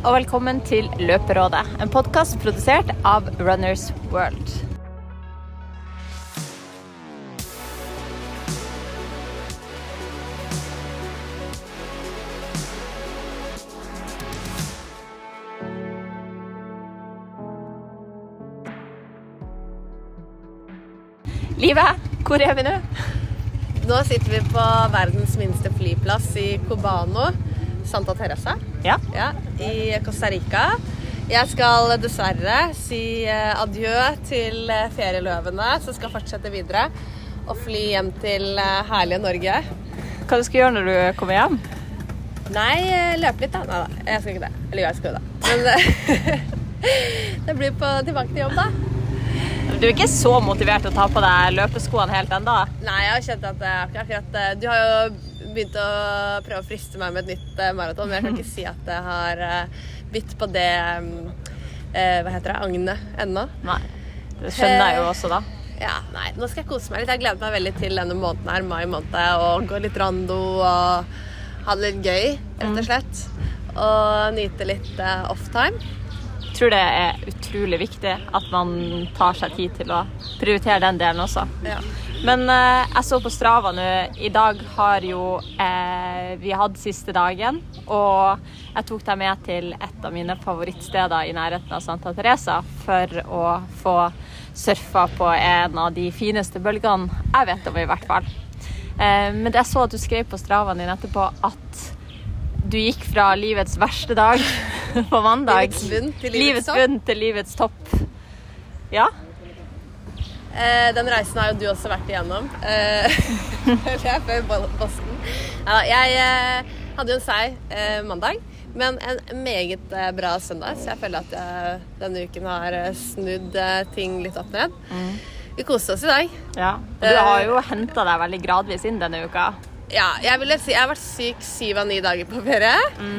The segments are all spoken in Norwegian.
og velkommen til Løperådet, en podcast produsert av Runners World. Livet, hvor er vi nå? Nå sitter vi på verdens minste flyplass i Cubano, Santa Teresa, Ja. i Costa Rica. Jeg skal dessverre si adjø til ferieløvene, som skal fortsette videre, og fly hjem til herlige Norge. Hva du skal gjøre når du kommer hjem? Nei, løpe litt da. Neida, jeg skal ikke det. Eller jeg skal jo det. Men det blir tilbake til jobb da. Du er ikke så motivert til å ta på deg løpeskoene helt enda? Nei, jeg har kjent at akkurat du har jo begynt å prøve å friste meg med et nytt maraton, men jeg kan ikke si at jeg har bytt på det, hva heter det, agnet ennå. Nei, det skjønner jeg jo også da. Ja, nei, nå skal jeg kose meg litt. Jeg gleder meg veldig til denne måneden her, mai måned, og gå litt rando og ha det litt gøy, rett og slett. Og nyte litt off-time. Jeg tror det er utrolig viktig at man tar seg tid til å prioritere den delen også. Ja. Men jeg så på Strava nå, i dag har jo vi hatt siste dagen, og jeg tok deg med til et av mine favorittsteder i nærheten av Santa Teresa for å få surfa på en av de fineste bølgene jeg vet om i hvert fall. Men jeg så at du skrev på Stravaen din etterpå at du gikk fra livets verste dag på mandag. Livets bunn til livets topp. bunn til livets topp. Ja. Den reisen har jo du også vært igjennom. Det er før Boston. Ja, jeg hadde jo en seier mandag, men en meget bra søndag, så jeg føler at jeg denne uken har snudd ting litt opp ned. Vi koste oss i dag. Ja. Og du har jo hentet deg veldig gradvis inn denne uka. Ja, jeg vil si jeg har vært syk 7 av 9 dager på ferie.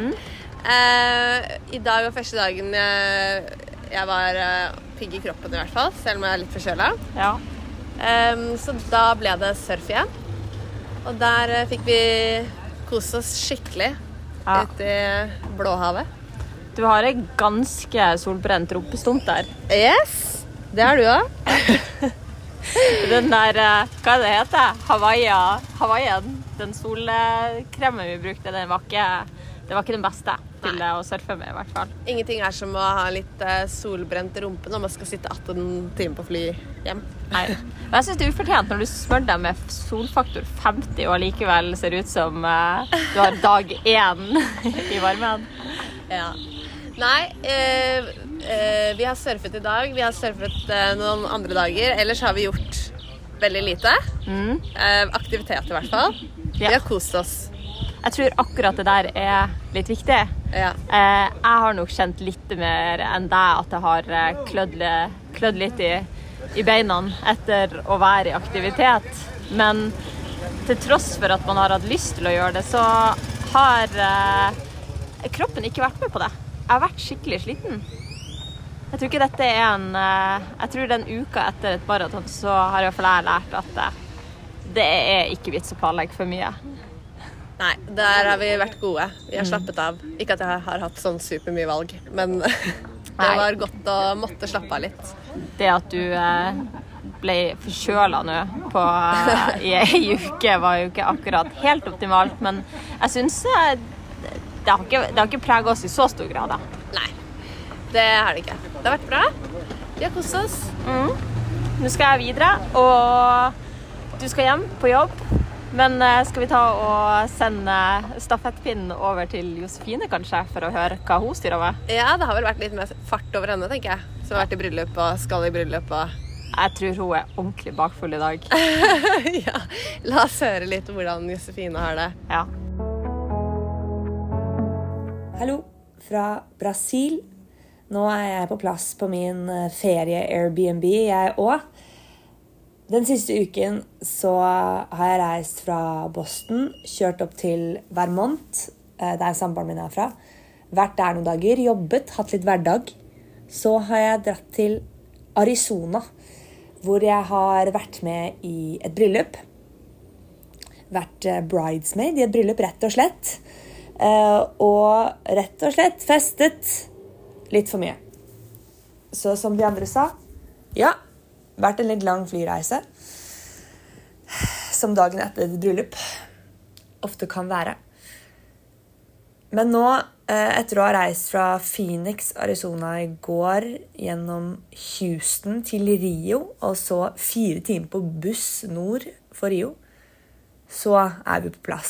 I dag var første dagen jeg var pigg i kroppen i hvert fall, selv om jeg er litt forkjølet. Ja. Så da ble det surf igjen. Og der fikk vi kose oss skikkelig ute i blåhavet. Du har en ganske solbrent rumpestump der. Yes, det har du også. Den der, hva er det heter? Hawaiian. Den solkremen vi brukte, det var ikke den beste til å surfe med i hvert fall. Ingenting er som å ha litt solbrent rumpe når man skal sitte 18 timer på fly hjem. Nei. Men jeg synes det er ufortjent når du smør deg med solfaktor 50 og likevel ser ut som du har dag 1 i varmen. Ja. Nei, vi har surfet i dag. Vi har surfet noen andre dager. Ellers har vi gjort veldig lite. Aktivitet i hvert fall. Vi har kost oss. Jeg tror akkurat det der er litt viktig. Ja. Jeg har nok kjent litt mer enn deg at jeg har klødd litt i beina etter å være i aktivitet. Men til tross for at man har hatt lyst til å gjøre det, så har kroppen ikke vært med på det. Jeg har vært skikkelig sliten. Jeg tror ikke dette er jeg tror den uka etter et maraton så har i hvert fall jeg lært at det er ikke vits å planlegge for mye. Nei, der har vi vært gode. Vi har slappet av. Ikke at jeg har hatt sånn supermye valg, men det var godt å måtte slappe av litt. Det at du ble forkjølet nå i en uke var jo ikke akkurat helt optimalt, men jeg synes det har ikke preget oss i så stor grad da. Nei, det har det ikke. Det har vært bra. Vi har kostet oss. Nå skal jeg videre, og du skal hjem på jobb. Men skal vi ta og sende stafettpinnen over til Josefine kanskje, for å høre hva hun styrer med? Ja, det har vel vært litt mer fart over henne, tenker jeg. Som har vært i bryllup og skal i bryllup. Jeg tror hun er ordentlig bakfull i dag. Ja, la oss høre litt hvordan Josefine har det. Ja. Hallo, fra Brasil. Nå er jeg på plass på min ferie Airbnb, jeg også. Den siste uken så har jeg reist fra Boston, kjørt opp til Vermont, der samboeren min er fra. Vært der noen dager, jobbet, hatt litt hverdag. Så har jeg dratt til Arizona, hvor jeg har vært med i et bryllup. Vært bridesmaid i et bryllup, rett og slett. Og rett og slett festet litt for mye. Så som de andre sa, ja, vært en litt lang flyreise, som dagen etter et bryllup ofte kan være. Men nå, etter å ha reist fra Phoenix, Arizona i går, gjennom Houston til Rio, og så 4 timer på buss nord for Rio, så vi på plass.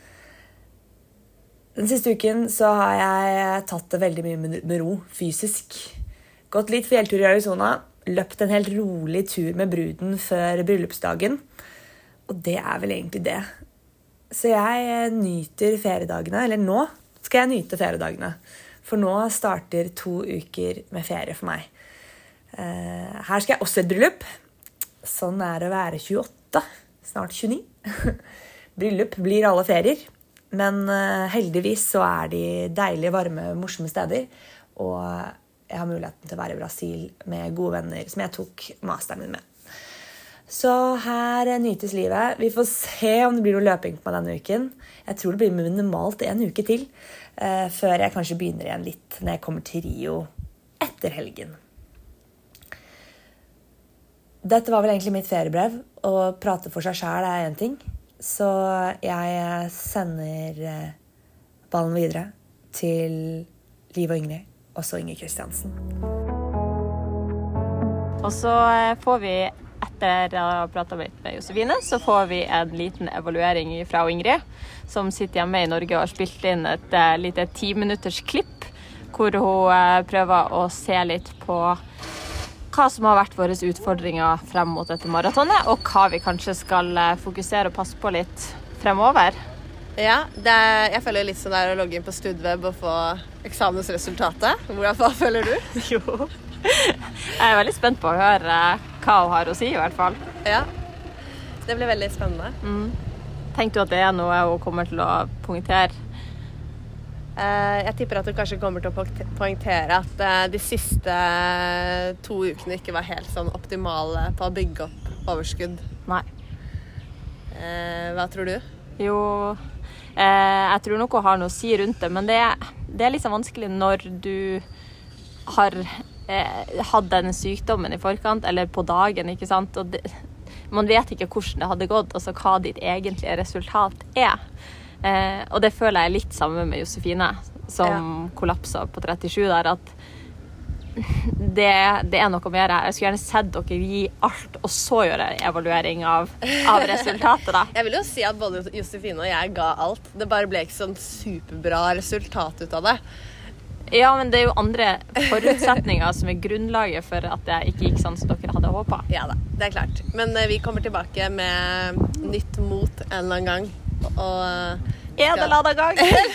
Den siste uken så har jeg tatt det veldig mye med ro, fysisk. Gått litt fjelltur i Arizona, løpt en helt rolig tur med bruden før bryllupsdagen. Og det vel egentlig det. Så jeg nyter feriedagene, eller nå skal jeg nyte feriedagene. For nå starter 2 uker med ferie for meg. Her skal jeg også i et bryllup. Sånn det å være 28, snart 29. Bryllup blir alle ferier. Men heldigvis så de deilige, varme, morsomme steder. Og jeg har muligheten til å være i Brasil med gode venner som jeg tok masteren min med. Så her nytes livet. Vi får se om det blir noe løping på meg denne uken. Jeg tror det blir minimalt 1 uke til, før jeg kanskje begynner igjen litt når jeg kommer til Rio etter helgen. Dette var vel egentlig mitt feriebrev, og prate for seg selv en ting. Så jeg sender ballen videre til Liv og Ingrid, og så Inger Kristiansen. Og så får vi, etter å ha pratet med Josefine, så får vi en liten evaluering fra Ingrid, som sitter hjemme i Norge og har spilt inn et lite 10-minutters klipp, hvor hun prøver å se litt på hva som har vært våre utfordringer frem mot dette maratonet, og hva vi kanskje skal fokusere og passe på litt fremover. Ja, jeg føler litt sånn å logge inn på Studweb og få eksamensresultatet. Hva føler du? Jo, jeg veldig spent på å høre hva hun har å si i hvert fall. Ja, det blir veldig spennende. Tenker du at det noe hun kommer til å poengtere? Jeg tipper at du kanskje kommer til å poengtere at de siste 2 ukene ikke var helt sånn optimale på å bygge opp overskudd. Nei. Hva tror du? Jo, jeg tror nok hun har noe å si rundt det, men det litt så vanskelig når du har hatt den sykdommen i forkant, eller på dagen, ikke sant? Og man vet ikke hvordan det hadde gått, altså hva ditt egentlige resultat og det føler jeg litt samme med Josefine, som kollapset på 37 der, at det noe mer. Jeg skulle gjerne sett dere gi alt, og så gjøre en evaluering av resultatet da. Jeg vil jo si at både Josefine og jeg ga alt. Det bare ble ikke sånn superbra resultat ut av det. Ja, men det jo andre forutsetninger som grunnlaget for at det ikke gikk sånn som dere hadde håpet. Ja da, det klart. Men vi kommer tilbake med nytt mot en eller annen gang. Og det lada gang?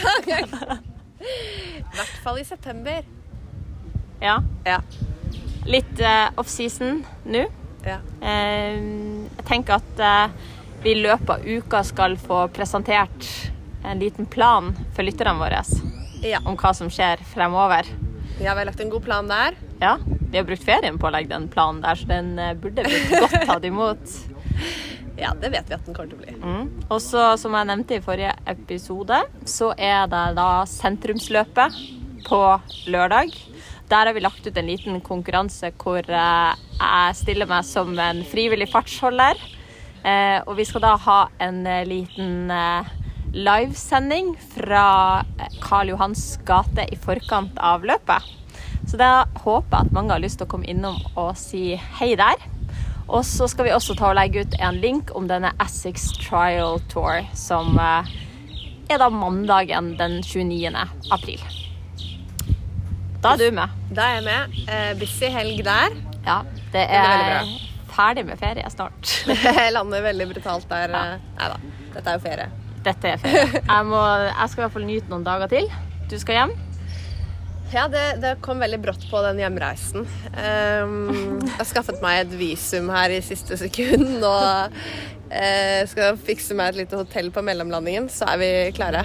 I hvert fall i september. Ja. Ja. Litt off-season nå. Ja. Jeg tenker at vi i løpet av uka skal få presentert en liten plan for lytterne våre om hva som skjer fremover. Ja, vi har lagt en god plan der. Ja, vi har brukt ferien på å legge den planen der, så den burde blitt godt tatt imot. Ja, det vet vi at den kommer til å bli. Og så, som jeg nevnte i forrige episode, så det da sentrumsløpet på lørdag. Der har vi lagt ut en liten konkurranse hvor jeg stiller meg som en frivillig fartsholder. Og vi skal da ha en liten livesending fra Karl Johans gate i forkant av løpet. Så da håper jeg at mange har lyst til å komme innom og si hei der. Og så skal vi også ta og legge ut en link om denne Essex Trial Tour, som da mandagen den 29. april. Da du med. Da jeg med. Busy helg der. Ja, det ferdig med ferie snart. Jeg lander veldig brutalt der. Neida, dette jo ferie. Dette ferie. Jeg skal i hvert fall nyte noen dager til. Du skal hjem? Ja, det kom veldig brått på den hjemreisen. Jeg har skaffet meg et visum her i siste sekund, og skal fikse meg et lite hotell på mellomlandingen, så vi klare.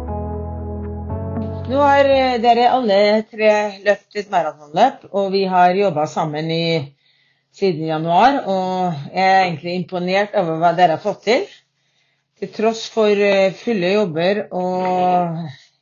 Nå har dere alle 3 løpt et maratonløp, og vi har jobbet sammen siden januar, og jeg egentlig imponert over hva dere har fått til. Til tross for fulle jobber og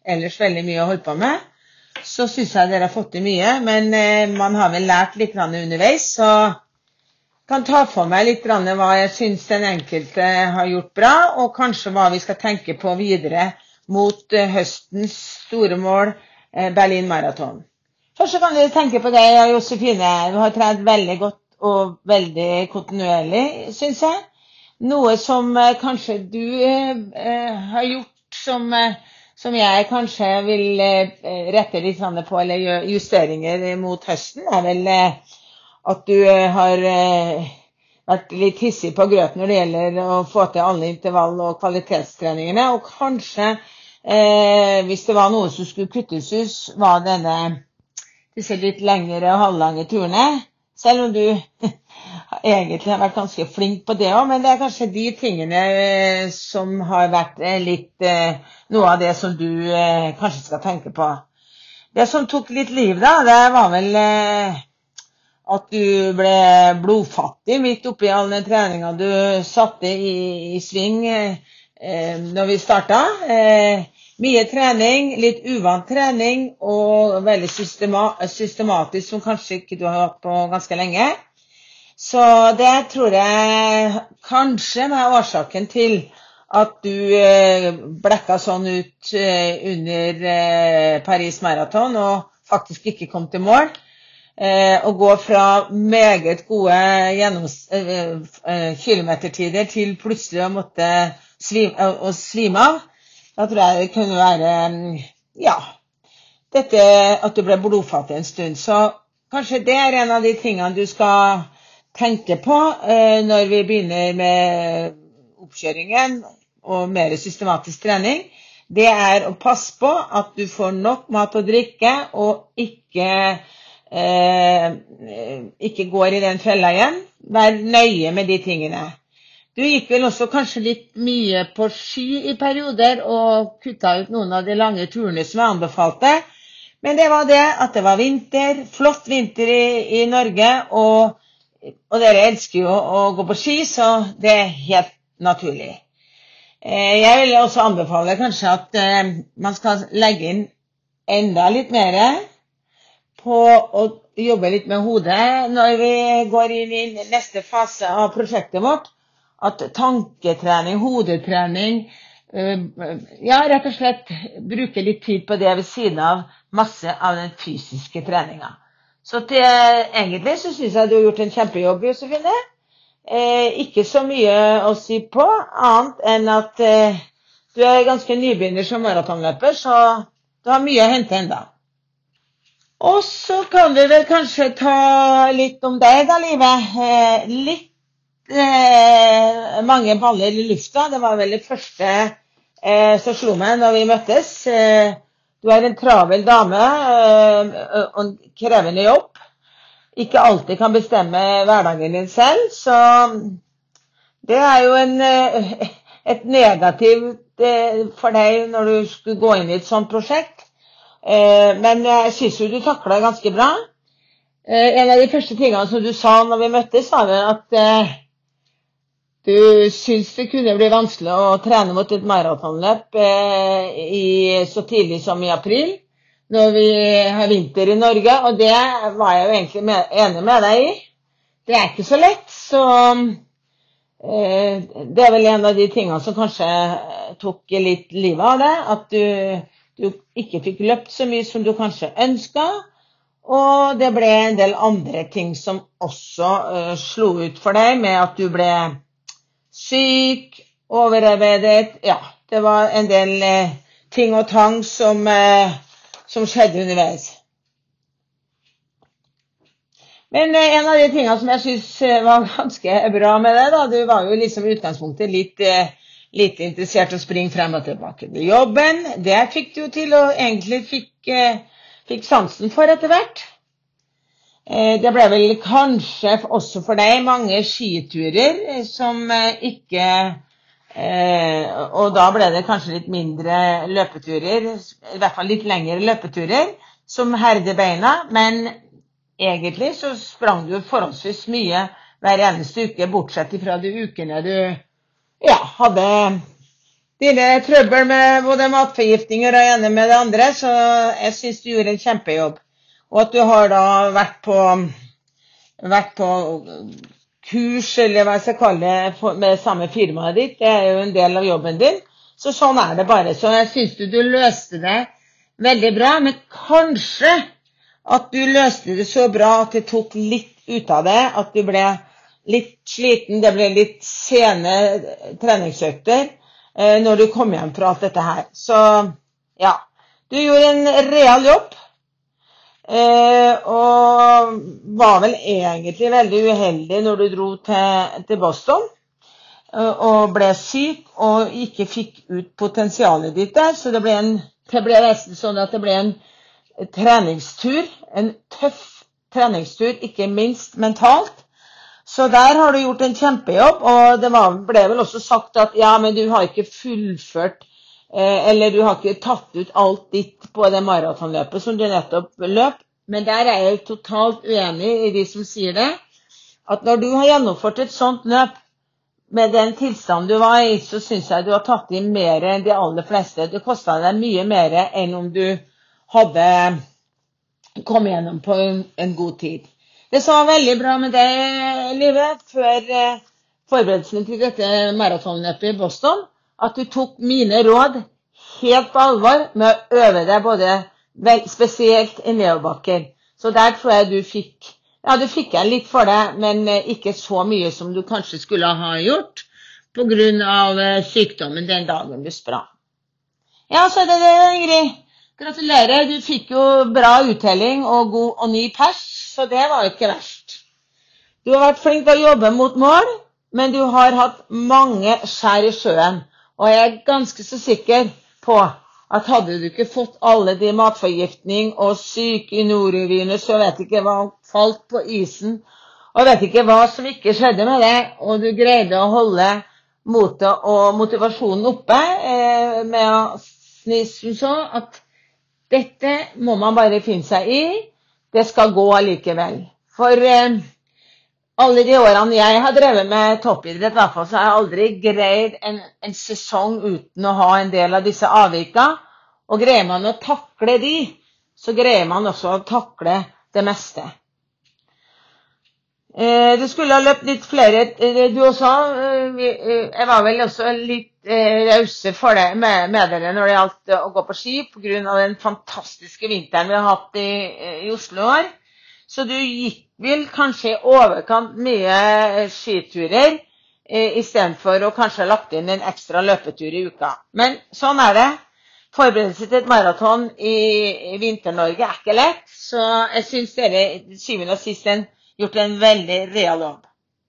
ellers veldig mye å holde på med, så synes jeg dere har fått til mye, men man har vel lært litt underveis, så kan ta for meg litt hva jeg synes den enkelte har gjort bra, og kanskje hva vi skal tenke på videre mot høstens store mål, Berlin Marathon. Først så kan dere tenke på det, Josefine, du har trent veldig godt og veldig kontinuerlig, synes jeg. Noe som kanskje du har gjort som jeg kanskje vil rette litt på, eller gjøre justeringer mot høsten, vel at du har vært litt hissig på grøten når det gjelder å få til alle intervall- og kvalitetstreningene, og kanskje, hvis det var noe som skulle kuttes ut, var disse litt lengre og halvlange turene, selv om du egentlig har vært ganske flink på det også, men det er kanskje de tingene som har vært litt noe av det som du kanskje skal tenke på. Det som tok litt liv da, det var vel at du ble blodfattig midt oppi alle den treningen du satte i sving når vi startet. Mye trening, litt uvant trening, og veldig systematisk, som kanskje ikke du har hatt på ganske lenge. Så det tror jeg kanskje var årsaken til at du blekka sånn ut under Paris Marathon, og faktisk ikke kom til mål. Å gå fra meget gode kilometertider til plutselig å måtte svime av. Da tror jeg det kunne være, dette at du ble blodfattig en stund. Så kanskje det er en av de tingene du skal tenke på når vi begynner med oppkjøringen og mer systematisk trening. Det er å passe på at du får nok mat og drikke, og ikke går i den fella igjen. Vær nøye med de tingene. Du gikk vel også kanskje litt mye på ski i perioder, og kuttet ut noen av de lange turene som jeg anbefalte. Men det var det at det var vinter, flott vinter i Norge, og dere elsker jo å gå på ski, så det er helt naturlig. Jeg vil også anbefale kanskje at man skal legge inn enda litt mer på å jobbe litt med hodet når vi går inn i neste fase av prosjektet vårt. At tanketrening, hodetrening, rett og slett bruke litt tid på det ved siden av masse av den fysiske treningen. Så egentlig så synes jeg du har gjort en kjempejobb, Josefine. Ikke så mye å si på, annet enn at du er ganske nybegynner som maratonløper, så du har mye å hente enda. Og så kan vi vel kanskje ta litt om deg da, Live. Mange baller i lufta. Det var vel det første som slo meg når vi møttes. Du er en travel dame og en krevende jobb. Ikke alltid kan bestemme hverdagen din selv, så det er jo et negativt for deg når du skulle gå inn i et sånt prosjekt. Men jeg synes jo du taklet ganske bra. En av de første tingene som du sa når vi møttes, var at du synes det kunne bli vanskelig å trene mot et maratonløp så tidlig som i april, når vi har vinter i Norge, og det var jeg jo egentlig enig med deg i. Det er ikke så lett, så det er vel en av de tingene som kanskje tok litt livet av det, at du ikke fikk løpt så mye som du kanskje ønsket, og det ble en del andre ting som også slo ut for deg, med at du ble syk, overarbeidet, det var en del ting og tang som skjedde underveis. Men en av de tingene som jeg synes var ganske bra med det, du var jo liksom i utgangspunktet litt interessert i å springe frem og tilbake til jobben. Det fikk du til, og egentlig fikk sansen for etter hvert. Det ble vel kanskje også for deg mange skiturer som ikke, og da ble det kanskje litt mindre løpeturer, i hvert fall litt lengre løpeturer, som herder beina, men egentlig så sprang du forholdsvis mye hver eneste uke, bortsett fra de ukene du hadde dine trøbbel med både matforgiftninger og ene med det andre, så jeg synes du gjorde en kjempejobb. Og at du har da vært på kurs, eller hva jeg skal kalle det, med samme firmaet ditt, det er jo en del av jobben din. Så sånn er det bare. Så jeg synes du løste det veldig bra, men kanskje at du løste det så bra at det tok litt ut av det, at du ble litt sliten, det ble litt sene treningsøkter når du kom hjem fra alt dette her. Så ja, du gjorde en real jobb, og var vel egentlig veldig uheldig når du dro til Boston, og ble syk, og ikke fikk ut potensialet ditt der, så det ble nesten sånn at det ble en treningstur, en tøff treningstur, ikke minst mentalt. Så der har du gjort en kjempejobb, og det ble vel også sagt at ja, men du har ikke fullført, eller du har ikke tatt ut alt ditt på det maratonløpet som du nettopp løp. Men der er jeg totalt uenig i de som sier det, at når du har gjennomført et sånt løp, med den tilstanden du var i, så synes jeg du har tatt inn mer enn de aller fleste. Det kostet deg mye mer enn om du hadde kommet gjennom på en god tid. Det som var veldig bra med deg, Live, før forberedelsene til dette maratonløpet i Boston, at du tok mine råd helt på alvor med å øve deg både spesielt i nedoverbakker. Så der tror jeg du fikk jeg litt for det, men ikke så mye som du kanskje skulle ha gjort på grunn av sykdommen den dagen du sprang. Ja, så er det Ingrid. Gratulerer, du fikk jo bra uttelling og god og ny pers, så det var ikke verst. Du har vært flink til å jobbe mot mål, men du har hatt mange skjær i sjøen, og jeg er ganske så sikker på at hadde du ikke fått alle de matforgiftning og syke i norduvine, så vet ikke hva falt på isen, og vet ikke hva som ikke skjedde med det, og du greide å holde motet og motivasjonen oppe med å snisse så at dette må man bare finne seg i, det skal gå allikevel. For alle de årene jeg har drevet med toppidrett, i hvert fall, så har jeg aldri greid en sesong uten å ha en del av disse avvika. Og greier man å takle de, så greier man også å takle det meste. Du skulle ha løpt litt flere, du også. Jeg var vel også litt rause for det med dere når det gjaldt å gå på ski, på grunn av den fantastiske vinteren vi har hatt i Oslo år. Så du gikk vel kanskje i overkant mye skiturer, i stedet for å kanskje ha lagt inn en ekstra løpetur i uka. Men sånn er det. Forberedelse til et maraton i Vinter-Norge er ikke lett, så jeg synes dere syvende og sist gjort en veldig real jobb.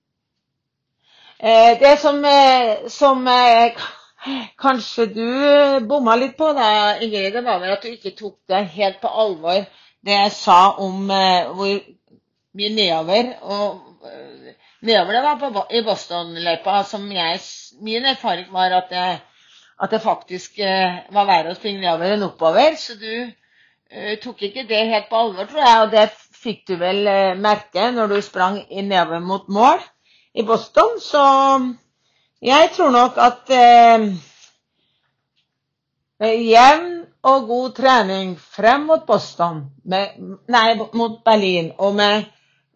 Det som kanskje du bomma litt på da, Ingrid, det var vel at du ikke tok det helt på alvor, det jeg sa om hvor mye nedover det var i Boston-løypa, som min erfaring var at det faktisk var verre å springe nedover enn oppover, så du tok ikke det helt på alvor, tror jeg, og det fikk du vel merke når du sprang nedover mot mål i Boston, så jeg tror nok at jevn og god trening frem mot Boston, mot Berlin, og med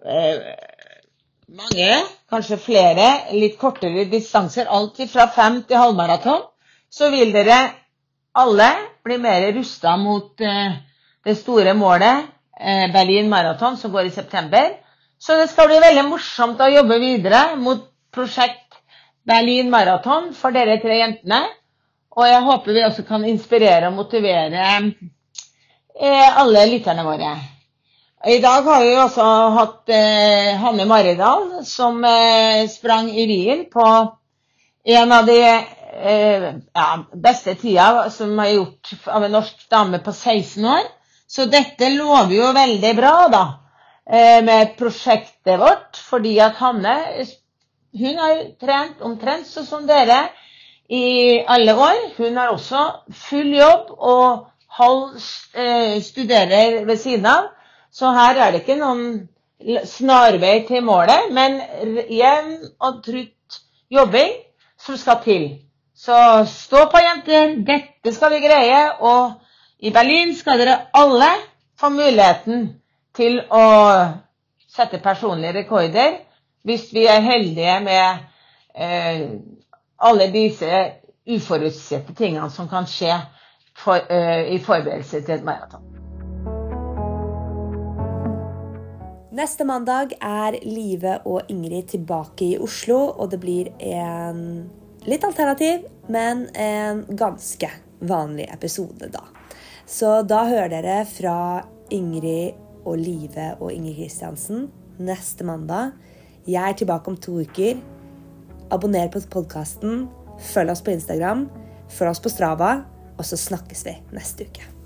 mange, kanskje flere, litt kortere distanser, alt fra 5 til halvmaraton, så vil dere alle bli mer rustet mot det store målet, Berlin Marathon, som går i september. Så det skal bli veldig morsomt å jobbe videre mot prosjekt Berlin Marathon for dere 3 jentene. Og jeg håper vi også kan inspirere og motivere alle lytterne våre. I dag har vi også hatt Hanne Maridal, som sprang i Wien på en av de beste tida som er gjort av en norsk dame på 16 år. Så dette lover jo veldig bra da, med prosjektet vårt, fordi at Hanne, hun har trent omtrent sånn som dere i alle år. Hun har også full jobb og studerer ved siden av. Så her er det ikke noen snarvei til målet, men jevn og trutt jobbing som skal til. Så stå på, jenter. Dette skal vi greie, og i Berlin skal dere alle få muligheten til å sette personlige rekorder hvis vi heldige med alle disse uforutsette tingene som kan skje i forberedelse til et maraton. Neste mandag Live og Ingrid tilbake i Oslo, og det blir en litt alternativ, men en ganske vanlig episode da. Så da hører dere fra Ingrid og Live og Ingrid Kristiansen neste mandag. Jeg tilbake om 2 uker. Abonner på podcasten, følg oss på Instagram, følg oss på Strava, og så snakkes vi neste uke.